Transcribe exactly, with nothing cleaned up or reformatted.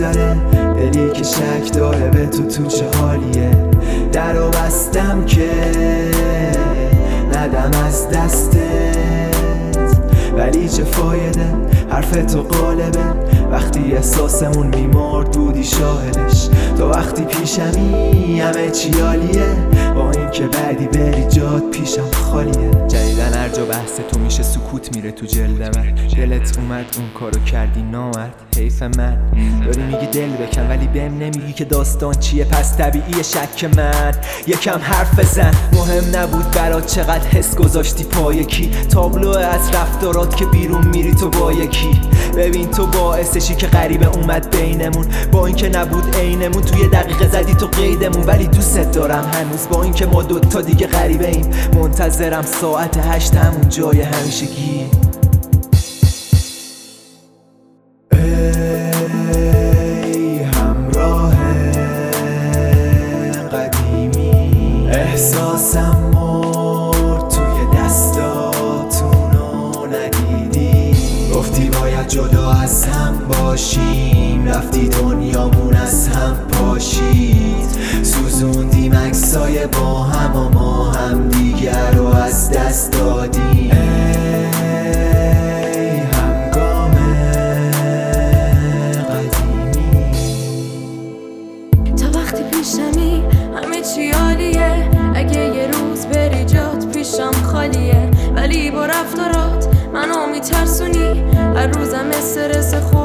میگذره، دلی که شک داره به تو تو چه حالیه. درو بستم که ندم از دستت، ولی چه فایده حرف تو غالبه. وقتی احساسمون میمرد بودی شاهدش، تو وقتی پیشمی همه چی عالیه، با این که بعدی بری جات پیشم خالیه. جدیدن هر جا بحث تو میشه سکوت میره تو جلد من. دلت اومد اون کارو کردی نامرد، حیف من. داری میگی دل بکن ولی بهم نمیگی که داستان چیه، پس طبیعیه شک من. یکم حرف بزن، مهم نبود برات چقدر حس گذاشتی پای کی، تابلو از رفتارات که بیرون میری تو با یکی. ببین تو باعثشی که غریبه اومد بینمون، با اینکه نبود عینمون، توی دقیقه زدی تو قیدمون. ولی دوست دارم هنوز با اینکه ما دوتا دیگه غریبه ایم، منتظرم ساعت هشت همون جای همیشگی. ای همراه قدیمی، احساسم مرد توی دستاتونو ندیدی. گفتی باید جدا از هم باشیم، رفتی دنیامون از هم پاشید. سوزوندیم عکسای با هم و ما هم دیگر رو از دست دادیم. ای همگام قدیمی، تا وقتی پیشمی همه چی عالیه، اگه یه روز بری جات پیشم خالیه. ولی با رفتارات منو میترسونی، هر روزم استرس خود